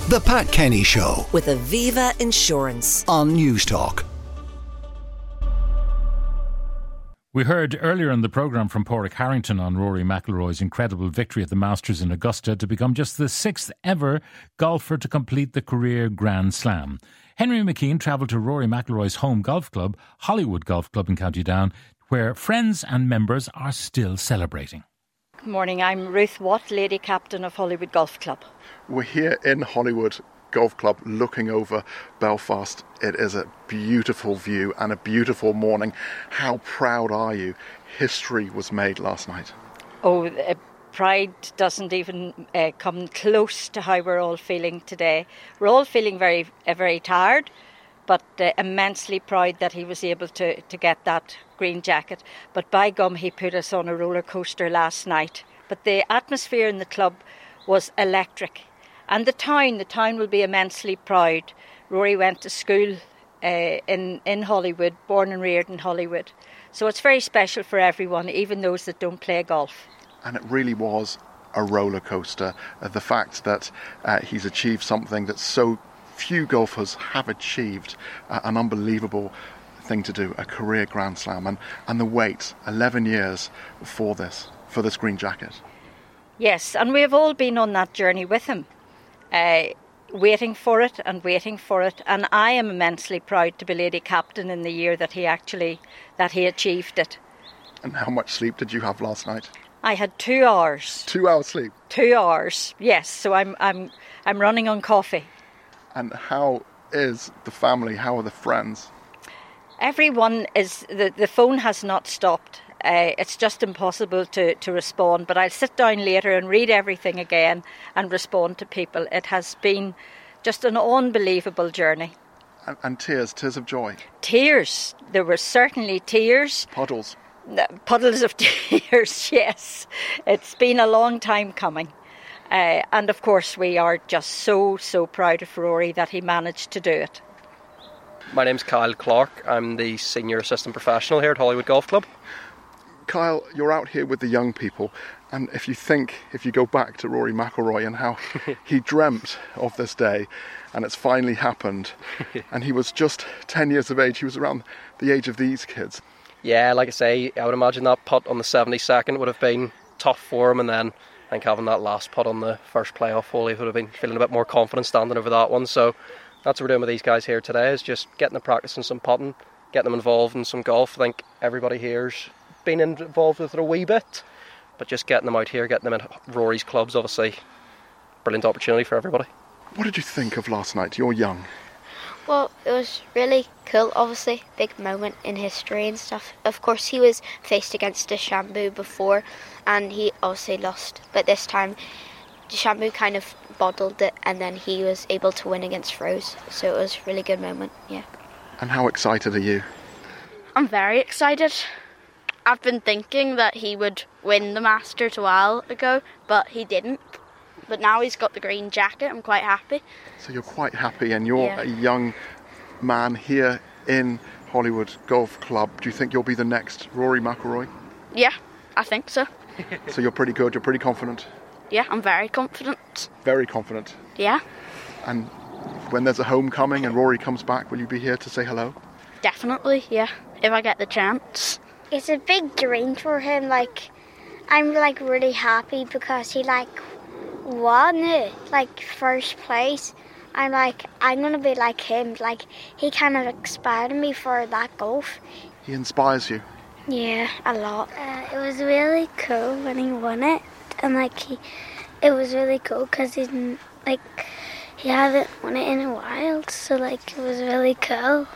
The Pat Kenny Show with Aviva Insurance on Newstalk. We heard earlier in the programme from Pádraig Harrington on Rory McIlroy's incredible victory at the Masters in Augusta to become just the sixth ever golfer to complete the career Grand Slam. Henry McKean travelled to Rory McIlroy's home golf club, Hollywood Golf Club in County Down, where friends and members are still celebrating. Good morning, I'm Ruth Watt, Lady Captain of Hollywood Golf Club. We're here in Hollywood Golf Club looking over Belfast. It is a beautiful view and a beautiful morning. How proud are you? History was made last night. Oh, pride doesn't even come close to how we're all feeling today. We're all feeling very, very tired, but immensely proud that he was able to get that green jacket. But by gum, he put us on a roller coaster last night. But the atmosphere in the club was electric. And the town will be immensely proud. Rory went to school in Hollywood, born and reared in Hollywood. So it's very special for everyone, even those that don't play golf. And it really was a roller coaster. The fact that he's achieved something that so few golfers have achieved, an unbelievable thing to do, a career Grand Slam, and the wait, 11 years for this green jacket. Yes, and we've all been on that journey with him. Waiting for it, and I am immensely proud to be Lady Captain in the year that he achieved it. And how much sleep did you have last night? I had 2 hours. 2 hours sleep? 2 hours, yes. So I'm running on coffee. And how is the family? How are the friends? Everyone is. The phone has not stopped. It's just impossible to respond, but I'll sit down later and read everything again and respond to people. It has been just an unbelievable journey. And tears of joy? Tears. There were certainly tears. Puddles of tears, yes. It's been a long time coming. And of course we are just so proud of Rory that he managed to do it. My name's Kyle Clark. I'm the Senior Assistant Professional here at Hollywood Golf Club. Kyle, you're out here with the young people, and if you go back to Rory McIlroy and how he dreamt of this day, and it's finally happened, and he was just 10 years of age, he was around the age of these kids. Yeah, like I say, I would imagine that putt on the 72nd would have been tough for him, and then I think having that last putt on the first playoff hole, he would have been feeling a bit more confident standing over that one. So that's what we're doing with these guys here today, is just getting them practicing some putting, getting them involved in some golf. I think everybody here's been involved with it a wee bit, but just getting them out here, getting them in Rory's clubs, obviously brilliant opportunity for everybody. What did you think of last night? You're young. Well, it was really cool, obviously, big moment in history and stuff. Of course, he was faced against DeChambeau before, and he obviously lost, but this time DeChambeau kind of bottled it, and then he was able to win against Froese, so it was a really good moment, yeah. And how excited are you? I'm very excited. I've been thinking that he would win the Masters a while ago, but he didn't. But now he's got the green jacket, I'm quite happy. So you're quite happy, and you're a young man here in Hollywood Golf Club. Do you think you'll be the next Rory McIlroy? Yeah, I think so. So you're pretty good, you're pretty confident? Yeah, I'm very confident. Very confident? Yeah. And when there's a homecoming and Rory comes back, will you be here to say hello? Definitely, yeah, if I get the chance. It's a big dream for him. I'm really happy because he won it, first place. I'm gonna be like him. He kind of inspired me for that golf. He inspires you? Yeah, a lot. It was really cool when he won it, and it was really cool because he hadn't won it in a while, so it was really cool.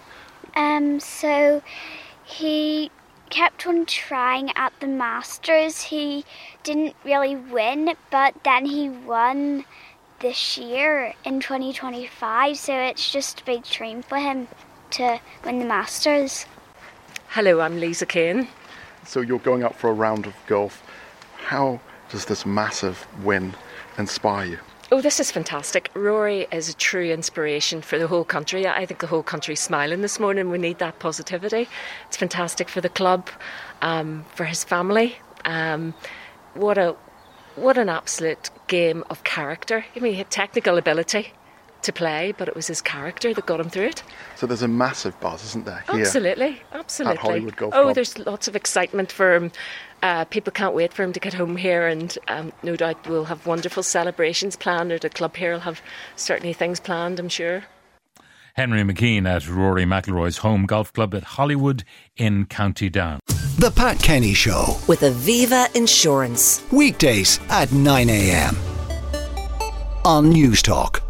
So he kept on trying at the Masters. He didn't really win, but then he won this year in 2025, so it's just a big dream for him to win the Masters. Hello, I'm Lisa Kane. So you're going up for a round of golf. How does this massive win inspire you? Oh, this is fantastic. Rory is a true inspiration for the whole country. I think the whole country's smiling this morning. We need that positivity. It's fantastic for the club, for his family. What an absolute game of character. I mean, he had technical ability to play, but it was his character that got him through it. So there's a massive buzz, isn't there, here Absolutely. at Hollywood Golf Club? There's lots of excitement for him. People can't wait for him to get home here, and no doubt we'll have wonderful celebrations planned, or the club here will have certainly things planned, I'm sure. Henry McKean at Rory McIlroy's home golf club at Hollywood in County Down. The Pat Kenny Show. With Aviva Insurance. Weekdays at 9 a.m. on News Talk.